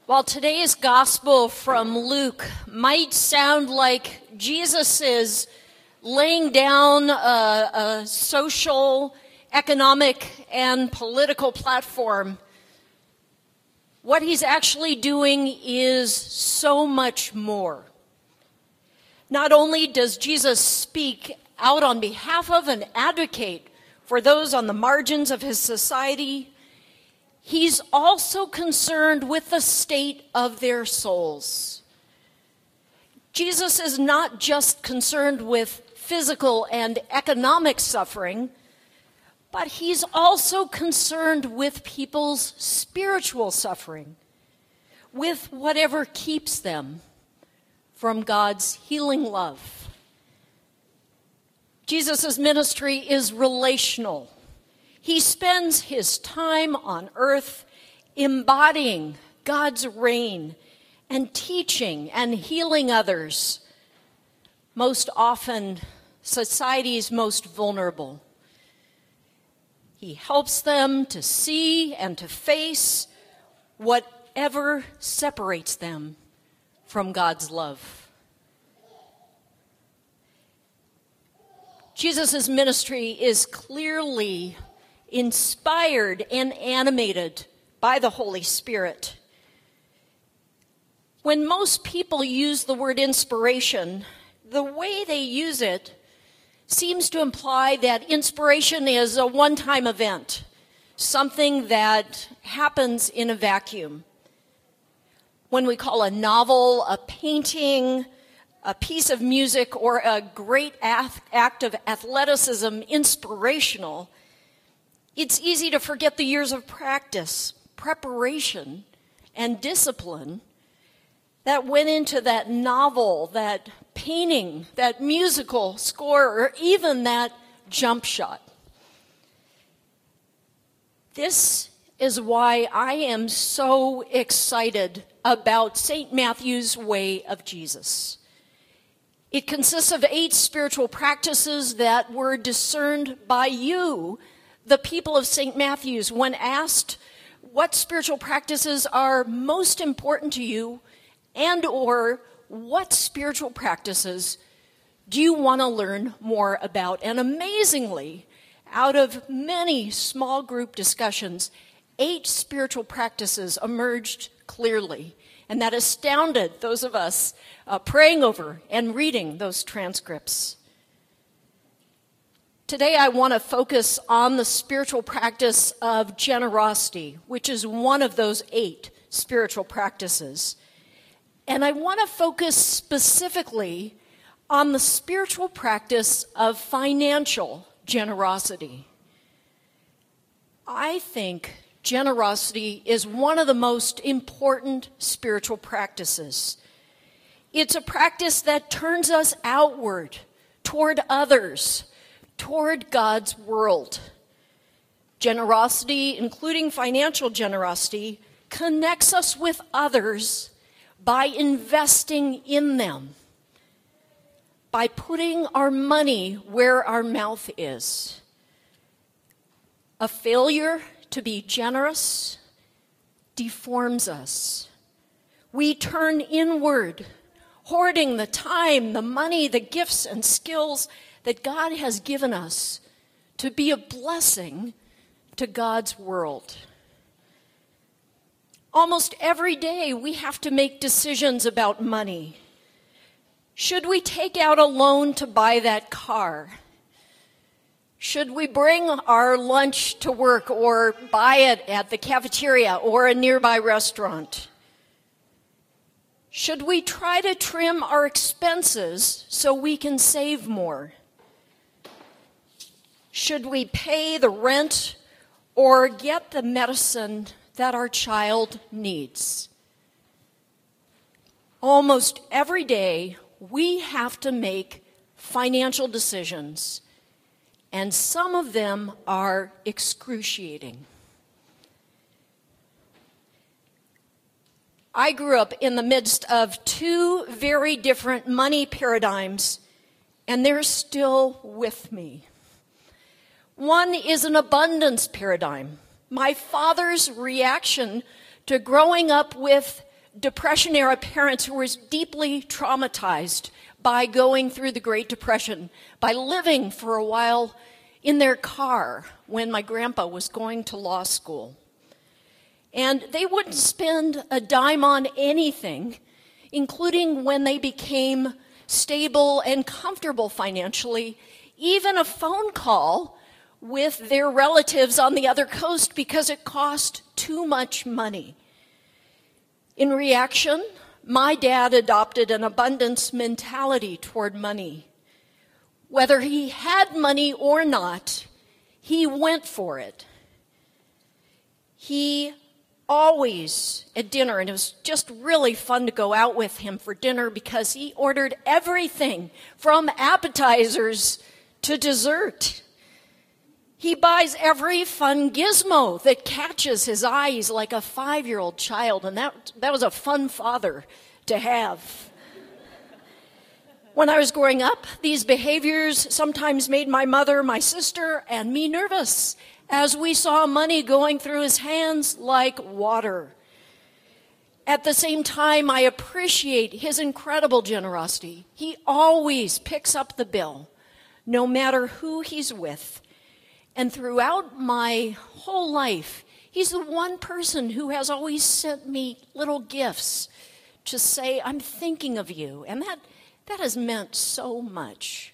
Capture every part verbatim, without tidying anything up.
While today's gospel from Luke might sound like Jesus is laying down a, a social, economic, and political platform, what he's actually doing is so much more. Not only does Jesus speak out on behalf of and advocate for those on the margins of his society, he's also concerned with the state of their souls. Jesus is not just concerned with physical and economic suffering, but he's also concerned with people's spiritual suffering, with whatever keeps them from God's healing love. Jesus' ministry is relational. He spends his time on earth embodying God's reign and teaching and healing others, most often society's most vulnerable. He helps them to see and to face whatever separates them from God's love. Jesus' ministry is clearly inspired and animated by the Holy Spirit. When most people use the word inspiration, the way they use it seems to imply that inspiration is a one-time event, something that happens in a vacuum. When we call a novel, a painting, a piece of music, or a great act of athleticism inspirational, it's easy to forget the years of practice, preparation, and discipline that went into that novel, that painting, that musical score, or even that jump shot. This is why I am so excited about Saint Matthew's Way of Jesus. It consists of eight spiritual practices that were discerned by you, the people of Saint Matthew's, when asked what spiritual practices are most important to you, and or what spiritual practices do you want to learn more about? And amazingly, out of many small group discussions, eight spiritual practices emerged clearly, and that astounded those of us uh, praying over and reading those transcripts. Today I want to focus on the spiritual practice of generosity, which is one of those eight spiritual practices. And I want to focus specifically on the spiritual practice of financial generosity. I think generosity is one of the most important spiritual practices. It's a practice that turns us outward, toward others, toward God's world. Generosity, including financial generosity, connects us with others by investing in them, by putting our money where our mouth is. A failure to be generous deforms us. We turn inward, hoarding the time, the money, the gifts and skills that God has given us to be a blessing to God's world. Almost every day we have to make decisions about money. Should we take out a loan to buy that car? Should we bring our lunch to work or buy it at the cafeteria or a nearby restaurant? Should we try to trim our expenses so we can save more? Should we pay the rent or get the medicine that our child needs? Almost every day, we have to make financial decisions, and some of them are excruciating. I grew up in the midst of two very different money paradigms, and they're still with me. One is an abundance paradigm. My father's reaction to growing up with Depression-era parents who were deeply traumatized by going through the Great Depression, by living for a while in their car when my grandpa was going to law school. And they wouldn't spend a dime on anything, including when they became stable and comfortable financially, even a phone call with their relatives on the other coast because it cost too much money. In reaction, my dad adopted an abundance mentality toward money. Whether he had money or not, he went for it. He always, at dinner, and it was just really fun to go out with him for dinner because he ordered everything from appetizers to dessert. He buys every fun gizmo that catches his eyes like a five-year-old child, and that, that was a fun father to have. When I was growing up, these behaviors sometimes made my mother, my sister, and me nervous as we saw money going through his hands like water. At the same time, I appreciate his incredible generosity. He always picks up the bill, no matter who he's with. And throughout my whole life, he's the one person who has always sent me little gifts to say, I'm thinking of you. And that, that has meant so much.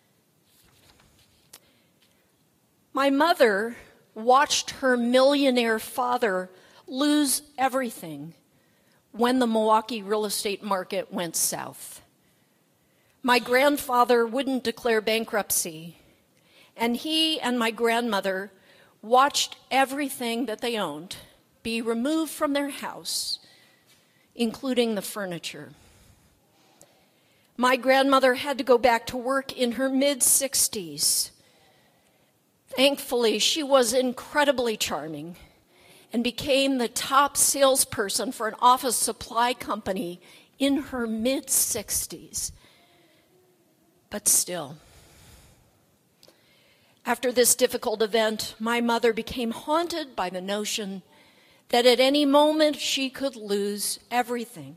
My mother watched her millionaire father lose everything when the Milwaukee real estate market went south. My grandfather wouldn't declare bankruptcy, and he and my grandmother watched everything that they owned be removed from their house, including the furniture. My grandmother had to go back to work in her mid-sixties. Thankfully, she was incredibly charming and became the top salesperson for an office supply company in her mid-sixties. But still, after this difficult event, my mother became haunted by the notion that at any moment she could lose everything.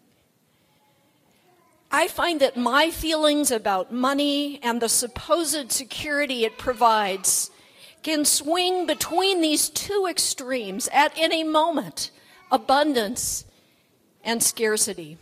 I find that my feelings about money and the supposed security it provides can swing between these two extremes at any moment, abundance and scarcity.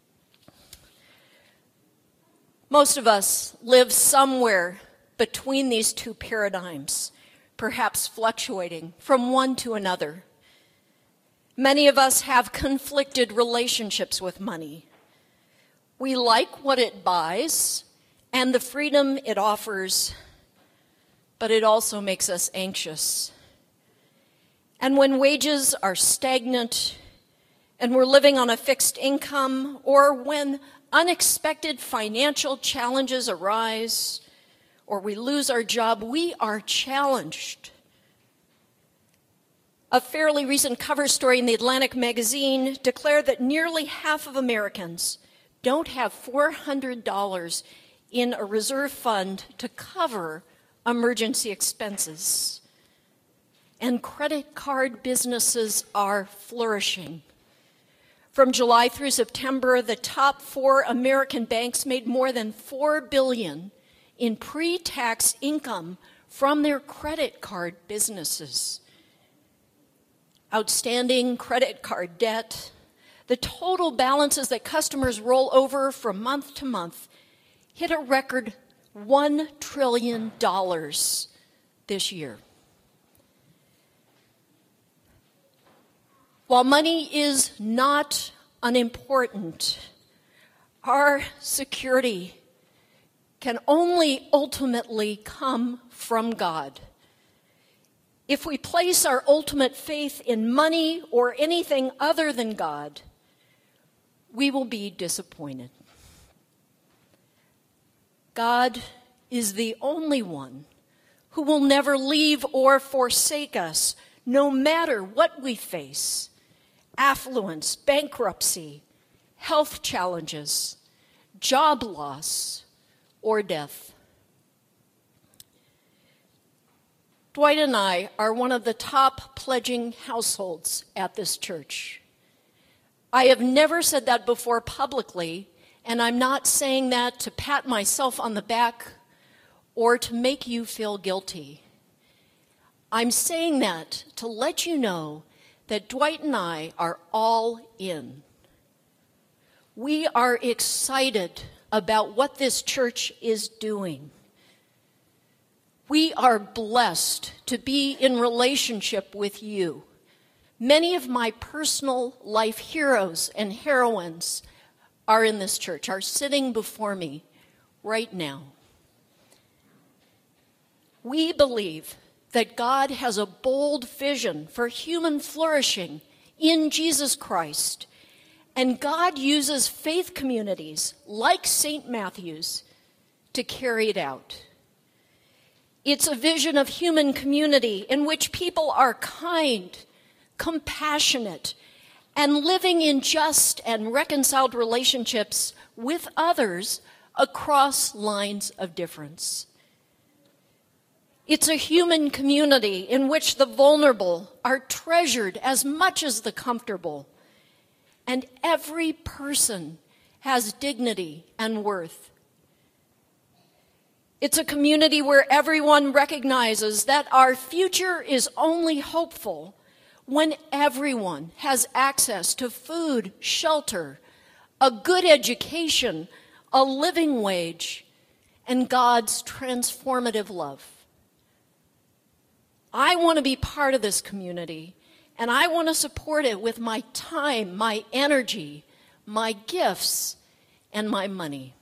Most of us live somewhere between these two paradigms, perhaps fluctuating from one to another. Many of us have conflicted relationships with money. We like what it buys and the freedom it offers, but it also makes us anxious. And when wages are stagnant and we're living on a fixed income, or when unexpected financial challenges arise, or we lose our job, we are challenged. A fairly recent cover story in the Atlantic magazine declared that nearly half of Americans don't have four hundred dollars in a reserve fund to cover emergency expenses. And credit card businesses are flourishing. From July through September, the top four American banks made more than four billion dollars in pre-tax income from their credit card businesses. Outstanding credit card debt, the total balances that customers roll over from month to month, hit a record one trillion dollars this year. While money is not unimportant, our security can only ultimately come from God. If we place our ultimate faith in money or anything other than God, we will be disappointed. God is the only one who will never leave or forsake us, no matter what we face: affluence, bankruptcy, health challenges, job loss, or death. Dwight and I are one of the top pledging households at this church. I have never said that before publicly, and I'm not saying that to pat myself on the back or to make you feel guilty. I'm saying that to let you know that Dwight and I are all in. We are excited about what this church is doing. We are blessed to be in relationship with you. Many of my personal life heroes and heroines are in this church, are sitting before me right now. We believe that God has a bold vision for human flourishing in Jesus Christ, and God uses faith communities like Saint Matthew's to carry it out. It's a vision of human community in which people are kind, compassionate, and living in just and reconciled relationships with others across lines of difference. It's a human community in which the vulnerable are treasured as much as the comfortable, and every person has dignity and worth. It's a community where everyone recognizes that our future is only hopeful when everyone has access to food, shelter, a good education, a living wage, and God's transformative love. I want to be part of this community, and I want to support it with my time, my energy, my gifts, and my money.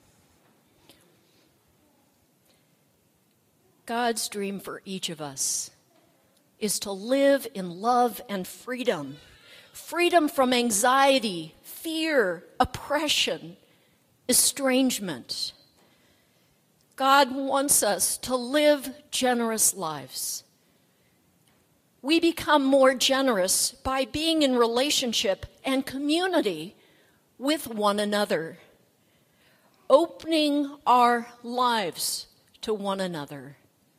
God's dream for each of us is to live in love and freedom. Freedom from anxiety, fear, oppression, estrangement. God wants us to live generous lives. We become more generous by being in relationship and community with one another, opening our lives to one another.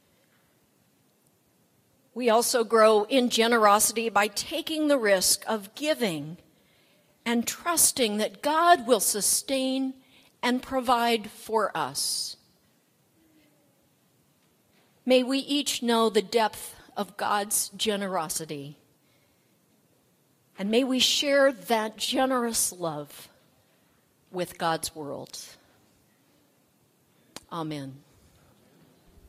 We also grow in generosity by taking the risk of giving and trusting that God will sustain and provide for us. May we each know the depth of God's generosity, and may we share that generous love with God's world. Amen.